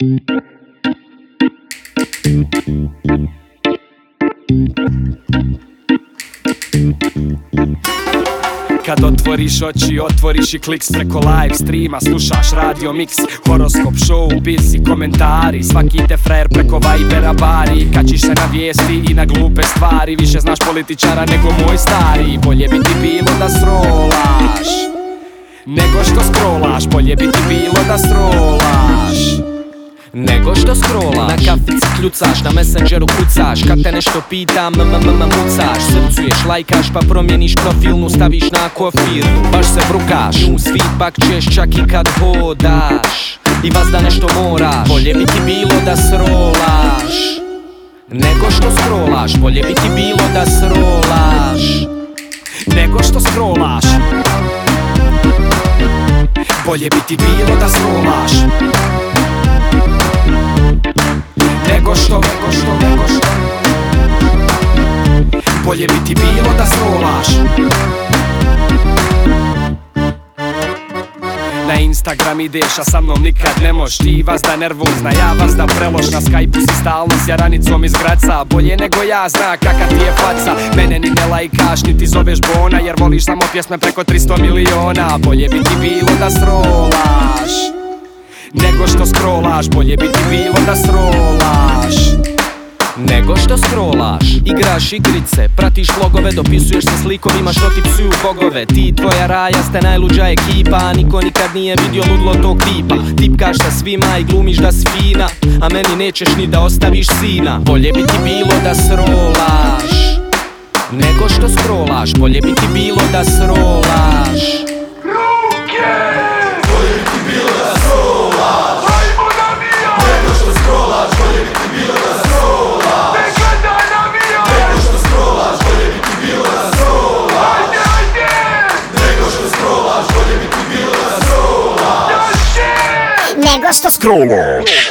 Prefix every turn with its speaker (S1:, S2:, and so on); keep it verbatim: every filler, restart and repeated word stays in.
S1: Kad otvoriš oči, otvoriš i kliks preko live streama. Slušaš Radio Mix, horoskop, show, biz i komentari. Svaki te frajer preko Vibera bari. Kačiš se na vijesti i na glupe stvari. Više znaš političara nego moj stari. Bolje bi ti bilo da srolaš nego što scrollaš. Bolje bi ti bilo da srolaš nego što scrollaš. Na kafici kljucaš, na Messengeru kucaš. Kad te nešto pitam, mm-mm-mm mucaš. Srcuješ, lajkaš, pa promijeniš profilnu. Staviš na kofirnu, baš se brukaš. Newsfeed pak ćeš čak i kad hodaš. I vas da nešto moraš. Bolje bi ti bilo da srolaš nego što scrollaš. Bolje bi ti bilo da srolaš nego što scrollaš. Bolje bi ti bilo da srolaš nego što, nego što, nego što. Bolje bi ti bilo da srolaš. Na Instagram ideš, a sa mnom nikad ne moš. Ti vas da nervozna, ja vas da preloš. Na Skype-u si stalno s jaranicom iz Graca. Bolje nego ja zna kaka ti je faca. Mene ni ne lajkaš, ni ti zoveš Bona, jer voliš samo pjesme preko tristo miliona. Bolje bi ti bilo da srolaš nego što scrollaš. Bolje bi ti bilo da srolaš nego što scrollaš. Igraš igrice, pratiš vlogove, dopisuješ se s likovima što ti psuju bogove. Ti i tvoja raja ste najluđa ekipa, niko nikad nije vidio ludlo tog tipa. Tipkaš sa svima i glumiš da si fina, a meni nećeš ni da ostaviš sina. Bolje bi ti bilo da srolaš nego što scrollaš. Bolje bi ti bilo da srolaš
S2: nego što scrollaš.